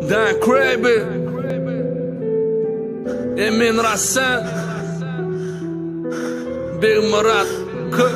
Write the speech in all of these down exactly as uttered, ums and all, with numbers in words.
Dan Craby, Emin Rassan, Big Murat Kı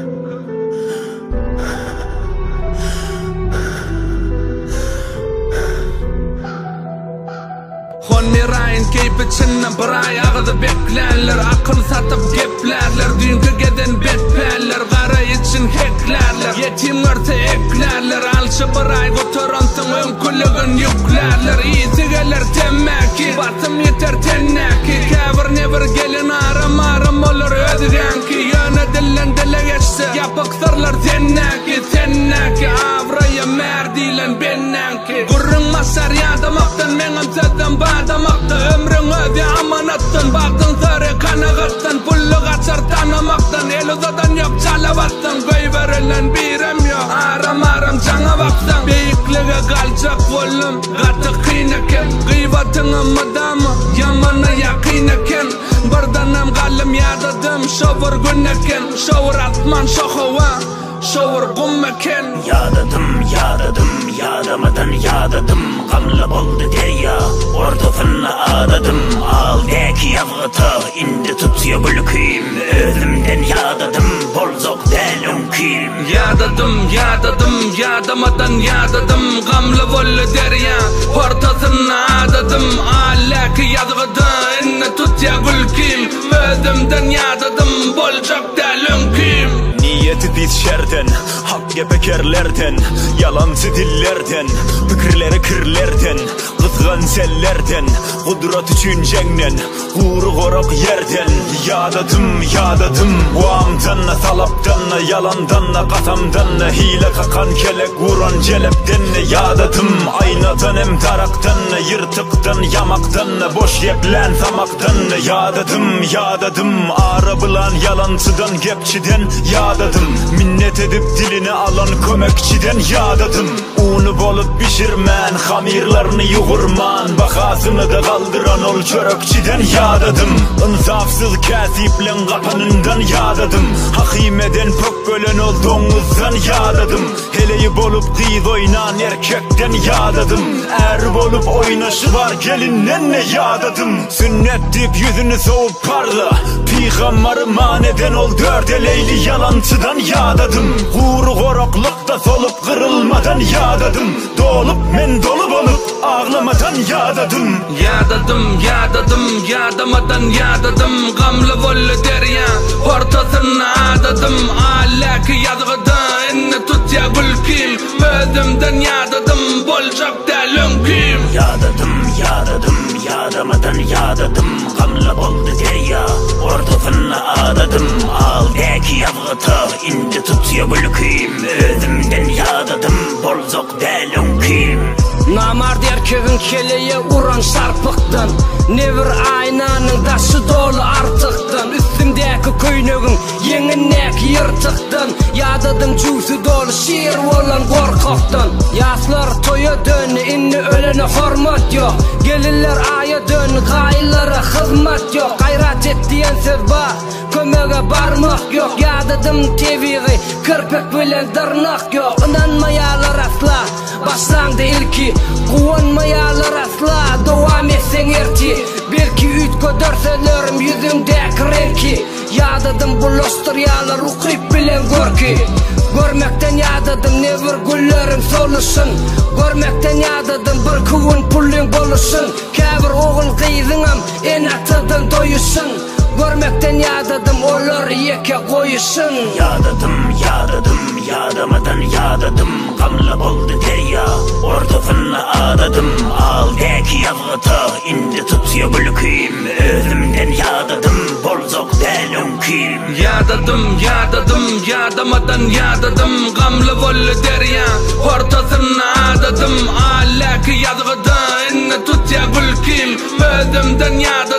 Hon mirayn keypi çinna biray ağzı beklerler. Akıl satıp geplerler, dünkü geden betperler. Gara için heklerler, yetimlerse eklerler. Alçı biray götürantın önkülügün yüklerler. İyisigeler temmeki, batım yeter tenneki. Kavir nevir gelin aram aram olur ödgenki. Yöne dillen dile geçse, yapık sırlar tenneki. Tenneki, avraya merdilen bennenki. Gurrun masar yadamaktan, menem sözden bağdamakta. Ömrün öde amanattın, baktın sarı kanağıttın. Pullu kaçar tanımaktan, el uzadan yok çalavattan. Göy verilen birem yok, aram aram cana baktan. Beyiklige kalacak volum, katı kıyneken. Gıyvatını mıdamı, yamana yakıneken. Birdanam kalım yadadım, şovur günneken. Şovur atman şohova, şovur gummeken. Yadadım, yadadım, yadamadan yadadım. Gamla boldu derya, ortasına adadım. Aldaki yavgıtı, indi tutuyor gülküm. Özümden yadadım, bolzok delum kim. Yadadım, yadadım, yadamadan yadadım. Gamla boldu derya, ortasına adadım. Aldaki yavgıtı, indi tutuyor gülküm. Özümden yadadım, bolzok delum kim. Niyeti biz şerden, hak gepekerlerden. Yalancı dillerden, fikirleri kırlerden. Kızgan sellerden, kudret üçün cengnen. Uğru korok yerden. Yadadım, yadadım, Guamdanna, salapdanna, yalandanna, kasamdanna. Hile kakan kelek, vuran celepdanna. Yadadım, aynadan hem tarakdanna. Yırtıktan, yamakdanna, boş yeplen samakdanna. Yadadım, yadadım, arabılan yalancıdan, gepçiden. Yadadım, minnet edip dilini alan kömekçiden. Yadadım, unu bolup pişirmen, hamirlarını yuğurman. Bakasını da kaldıran ol çörökçiden. Yadadım, insafsız kasiplen kapanından. Yadadım, hakimeden pök bölen ol domuzdan. Yadadım, heleyi bolup kıyız oynan erkekten. Yadadım, er bolup oynaşı var gelinden ne. Yadadım, sünnet dip yüzünü soğup parla. Peygambarı maneden ol dört eleyli yalancıdan. Yadadım, huru koroklukta solup kırılmadan. Yadadım, dolup men dolup olup ağlamadan. Yadadım, yadadım, yadadım, yadamadan yadadım. Gamlı vollu derya, ortasına adadım. Alaki yazgıda, inni tutya gülkim. Özümden yadadım, bolcak delüm kim. Yadadım, yadadım, yadamadan yadadım. Gamla boldu derya, ortasına adadım. Aldaki yavgıtı, indi tutuyor gülküm. Özümden yadadım, bolzok delüm kim. Namard erkeğin keleye uran şarpıktın. Nevir aynanın daşı dolu artıktın. Üstümdeki köynegin yeğinnek yırtıktın. Yadadım cüsü dolu şiir olan korkaktın. Yaslar toya dön, inni ölene hormat yok. Gelirler aya dön, gaylara hizmet yok. Gayrat et diyen söz var, kömege barmak yok. Yadadım teviği, kırpik bilen dırnak yok. İnanmayalar asla, başlandı ilki. Kuvanmayalar asla, devam etsen erti. Belki üt köderselerim yüzümdeki renki. Yadadım bulaştıryalar, ukip bilen görki. Görmekten yadadım nevir güllerim soluşun. Görmekten yadadım bir kuvun pullin boluşun. Kavir oğul kıyzınam en atıdan doyusun. Görmekten yadadım olur yeke koyusun. Yadadım, yadadım, yadamadan yadadım. Gamla boldu derya, ortasına adadım. Aldaki yavgıtı, indi tutuyor gülküm. Özümden yadadım, bolzok delüm kim. Yadadım, yadadım, yadamadan yadadım. Gamlı vollu derya, ortasına adadım. Alaki yazgıda, inni tutya gülkim. Özümden yadadım.